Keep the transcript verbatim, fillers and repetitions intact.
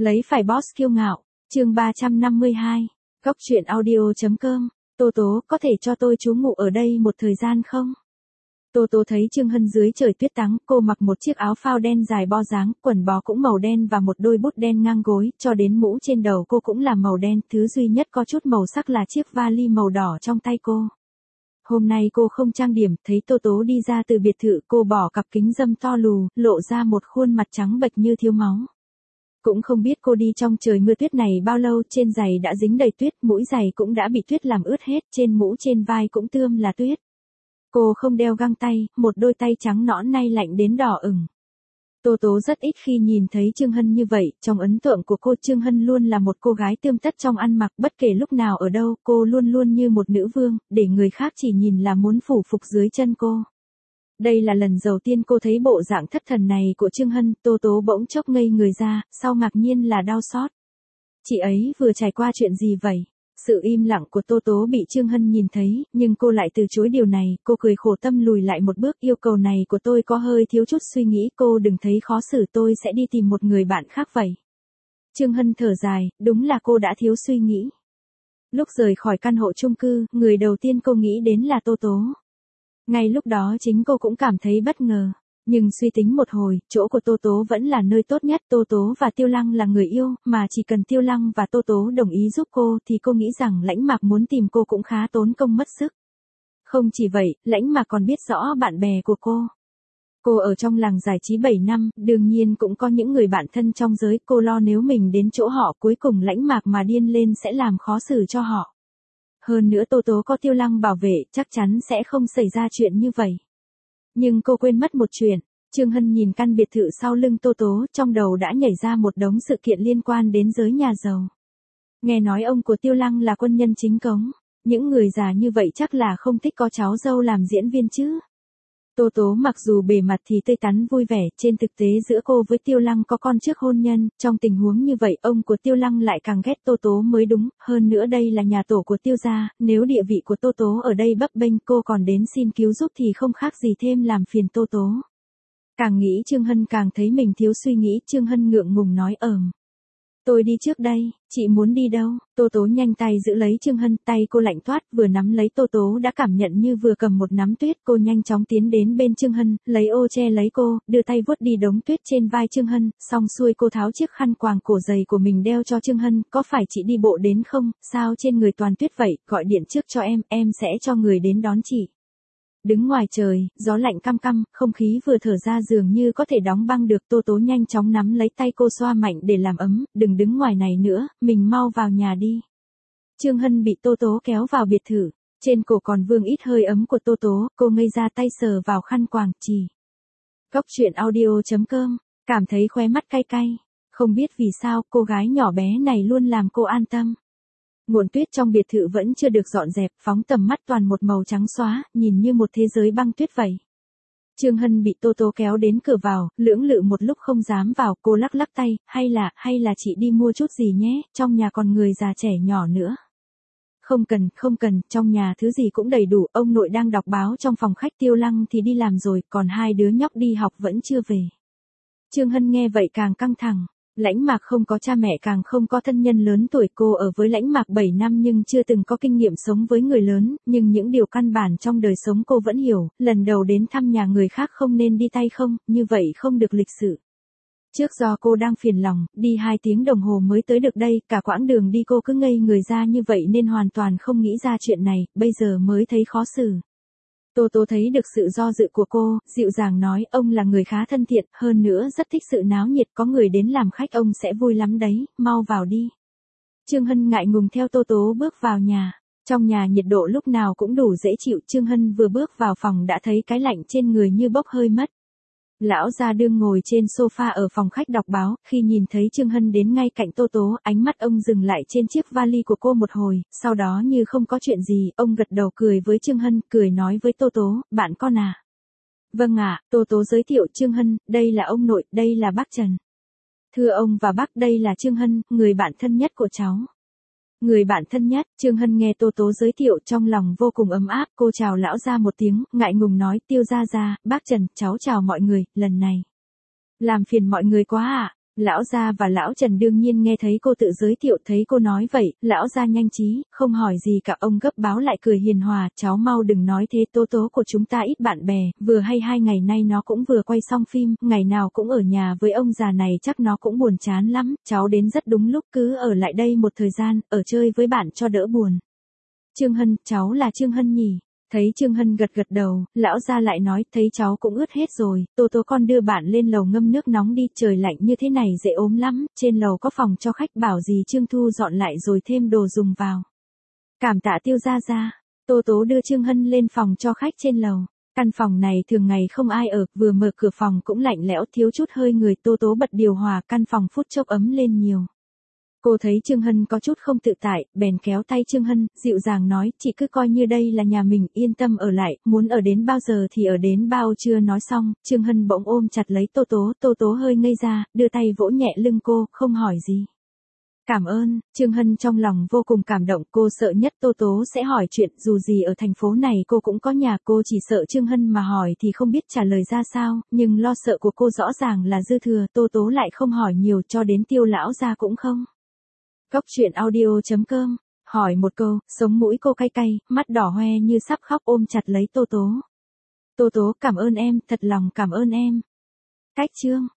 Lấy phải boss kiêu ngạo, chương ba trăm năm mươi hai, góc truyện audio.com, Tô Tố có thể cho tôi trú ngụ ở đây một thời gian không? Tô Tố thấy Trương Hân dưới trời tuyết trắng, cô mặc một chiếc áo phao đen dài bo dáng, quần bó cũng màu đen và một đôi bút đen ngang gối, cho đến mũ trên đầu cô cũng là màu đen, thứ duy nhất có chút màu sắc là chiếc vali màu đỏ trong tay cô. Hôm nay cô không trang điểm, thấy Tô Tố đi ra từ biệt thự, cô bỏ cặp kính râm to lù, lộ ra một khuôn mặt trắng bệch như thiếu máu. Cũng không biết cô đi trong trời mưa tuyết này bao lâu, trên giày đã dính đầy tuyết, mũi giày cũng đã bị tuyết làm ướt hết, trên mũ trên vai cũng tươm là tuyết. Cô không đeo găng tay, một đôi tay trắng nõn nay lạnh đến đỏ ửng. Tô Tố rất ít khi nhìn thấy Trương Hân như vậy, trong ấn tượng của cô Trương Hân luôn là một cô gái tươm tất trong ăn mặc, bất kể lúc nào ở đâu, cô luôn luôn như một nữ vương, để người khác chỉ nhìn là muốn phủ phục dưới chân cô. Đây là lần đầu tiên cô thấy bộ dạng thất thần này của Trương Hân, Tô Tố bỗng chốc ngây người ra, sau ngạc nhiên là đau xót. Chị ấy vừa trải qua chuyện gì vậy? Sự im lặng của Tô Tố bị Trương Hân nhìn thấy, nhưng cô lại từ chối điều này, cô cười khổ tâm lùi lại một bước, yêu cầu này của tôi có hơi thiếu chút suy nghĩ, cô đừng thấy khó xử, tôi sẽ đi tìm một người bạn khác vậy. Trương Hân thở dài, đúng là cô đã thiếu suy nghĩ. Lúc rời khỏi căn hộ chung cư, người đầu tiên cô nghĩ đến là Tô Tố. Ngay lúc đó chính cô cũng cảm thấy bất ngờ. Nhưng suy tính một hồi, chỗ của Tô Tố vẫn là nơi tốt nhất. Tô Tố và Tiêu Lăng là người yêu, mà chỉ cần Tiêu Lăng và Tô Tố đồng ý giúp cô thì cô nghĩ rằng Lãnh Mạc muốn tìm cô cũng khá tốn công mất sức. Không chỉ vậy, Lãnh Mạc còn biết rõ bạn bè của cô. Cô ở trong làng giải trí bảy năm, đương nhiên cũng có những người bạn thân trong giới, cô lo nếu mình đến chỗ họ cuối cùng Lãnh Mạc mà điên lên sẽ làm khó xử cho họ. Hơn nữa Tô Tố có Tiêu Lăng bảo vệ, chắc chắn sẽ không xảy ra chuyện như vậy. Nhưng cô quên mất một chuyện, Trương Hân nhìn căn biệt thự sau lưng Tô Tố, trong đầu đã nhảy ra một đống sự kiện liên quan đến giới nhà giàu. Nghe nói ông của Tiêu Lăng là quân nhân chính cống, những người già như vậy chắc là không thích có cháu dâu làm diễn viên chứ. Tô Tố mặc dù bề mặt thì tươi tắn vui vẻ, trên thực tế giữa cô với Tiêu Lăng có con trước hôn nhân, trong tình huống như vậy ông của Tiêu Lăng lại càng ghét Tô Tố mới đúng, hơn nữa đây là nhà tổ của Tiêu gia, nếu địa vị của Tô Tố ở đây bấp bênh cô còn đến xin cứu giúp thì không khác gì thêm làm phiền Tô Tố. Càng nghĩ Trương Hân càng thấy mình thiếu suy nghĩ, Trương Hân ngượng ngùng nói ờm. Tôi đi trước đây, chị muốn đi đâu? Tô Tố nhanh tay giữ lấy Trương Hân, tay cô lạnh toát, vừa nắm lấy Tô Tố đã cảm nhận như vừa cầm một nắm tuyết, cô nhanh chóng tiến đến bên Trương Hân, lấy ô che lấy cô, đưa tay vuốt đi đống tuyết trên vai Trương Hân, xong xuôi cô tháo chiếc khăn quàng cổ dày của mình đeo cho Trương Hân, có phải chị đi bộ đến không, sao trên người toàn tuyết vậy, gọi điện trước cho em, em sẽ cho người đến đón chị. Đứng ngoài trời, gió lạnh căm căm, không khí vừa thở ra dường như có thể đóng băng được. Tô Tố nhanh chóng nắm lấy tay cô xoa mạnh để làm ấm, đừng đứng ngoài này nữa, mình mau vào nhà đi. Trương Hân bị Tô Tố kéo vào biệt thự, trên cổ còn vương ít hơi ấm của Tô Tố, cô ngây ra tay sờ vào khăn quàng, chỉ. Góc truyện audio.com, cảm thấy khóe mắt cay cay, không biết vì sao cô gái nhỏ bé này luôn làm cô an tâm. Nguồn tuyết trong biệt thự vẫn chưa được dọn dẹp, phóng tầm mắt toàn một màu trắng xóa, nhìn như một thế giới băng tuyết vậy. Trương Hân bị Tô Tố kéo đến cửa vào, lưỡng lự một lúc không dám vào, cô lắc lắc tay, hay là, hay là chị đi mua chút gì nhé, trong nhà còn người già trẻ nhỏ nữa. Không cần, không cần, trong nhà thứ gì cũng đầy đủ, ông nội đang đọc báo trong phòng khách, Tiêu Lăng thì đi làm rồi, còn hai đứa nhóc đi học vẫn chưa về. Trương Hân nghe vậy càng căng thẳng. Lãnh Mạc không có cha mẹ càng không có thân nhân lớn tuổi, cô ở với Lãnh Mạc bảy năm nhưng chưa từng có kinh nghiệm sống với người lớn, nhưng những điều căn bản trong đời sống cô vẫn hiểu, lần đầu đến thăm nhà người khác không nên đi tay không, như vậy không được lịch sự. Trước do cô đang phiền lòng, đi hai tiếng đồng hồ mới tới được đây, cả quãng đường đi cô cứ ngây người ra như vậy nên hoàn toàn không nghĩ ra chuyện này, bây giờ mới thấy khó xử. Tô Tố thấy được sự do dự của cô, dịu dàng nói, ông là người khá thân thiện, hơn nữa rất thích sự náo nhiệt, có người đến làm khách ông sẽ vui lắm đấy, mau vào đi. Trương Hân ngại ngùng theo Tô Tố bước vào nhà, trong nhà nhiệt độ lúc nào cũng đủ dễ chịu, Trương Hân vừa bước vào phòng đã thấy cái lạnh trên người như bốc hơi mất. Lão gia đương ngồi trên sofa ở phòng khách đọc báo, khi nhìn thấy Trương Hân đến ngay cạnh Tô Tố, ánh mắt ông dừng lại trên chiếc vali của cô một hồi, sau đó như không có chuyện gì, ông gật đầu cười với Trương Hân, cười nói với Tô Tố, bạn con à? Vâng ạ, Tô Tố giới thiệu Trương Hân, đây là ông nội, đây là bác Trần. Thưa ông và bác, đây là Trương Hân, người bạn thân nhất của cháu. Người bạn thân nhất, Trương Hân nghe Tô Tố giới thiệu trong lòng vô cùng ấm áp, cô chào lão gia một tiếng, ngại ngùng nói, Tiêu gia gia, bác Trần, cháu chào mọi người, lần này. Làm phiền mọi người quá ạ. À. Lão gia và lão Trần đương nhiên nghe thấy cô tự giới thiệu, thấy cô nói vậy, lão gia nhanh trí, không hỏi gì cả, ông gấp báo lại cười hiền hòa, cháu mau đừng nói thế, Tố Tố của chúng ta ít bạn bè, vừa hay hai ngày nay nó cũng vừa quay xong phim, ngày nào cũng ở nhà với ông già này chắc nó cũng buồn chán lắm, cháu đến rất đúng lúc, cứ ở lại đây một thời gian, ở chơi với bạn cho đỡ buồn. Trương Hân, cháu là Trương Hân nhỉ? Thấy Trương Hân gật gật đầu, lão gia lại nói, thấy cháu cũng ướt hết rồi, Tố Tố con đưa bạn lên lầu ngâm nước nóng đi, trời lạnh như thế này dễ ốm lắm, trên lầu có phòng cho khách, bảo gì Trương Thu dọn lại rồi thêm đồ dùng vào. Cảm tạ Tiêu gia gia. Tố Tố đưa Trương Hân lên phòng cho khách trên lầu. Căn phòng này thường ngày không ai ở, vừa mở cửa phòng cũng lạnh lẽo, thiếu chút hơi người, Tố Tố bật điều hòa, căn phòng phút chốc ấm lên nhiều. Cô thấy Trương Hân có chút không tự tại, bèn kéo tay Trương Hân, dịu dàng nói, chị cứ coi như đây là nhà mình, yên tâm ở lại, muốn ở đến bao giờ thì ở đến bao. Chưa nói xong, Trương Hân bỗng ôm chặt lấy Tố Tố, Tố Tố hơi ngây ra, đưa tay vỗ nhẹ lưng cô, không hỏi gì. Cảm ơn. Trương Hân trong lòng vô cùng cảm động, cô sợ nhất Tố Tố sẽ hỏi chuyện, dù gì ở thành phố này cô cũng có nhà, cô chỉ sợ Trương Hân mà hỏi thì không biết trả lời ra sao, nhưng lo sợ của cô rõ ràng là dư thừa, Tố Tố lại không hỏi nhiều, cho đến Tiêu lão gia cũng không. Cốc truyện audio chấm com, hỏi một câu, sống mũi cô cay cay, mắt đỏ hoe như sắp khóc, ôm chặt lấy Tố Tố. Tố Tố, cảm ơn em, thật lòng cảm ơn em. Cách chương